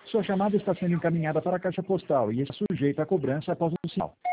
Sua chamada está sendo encaminhada para a caixa postal e está sujeita a cobrança após o sinal.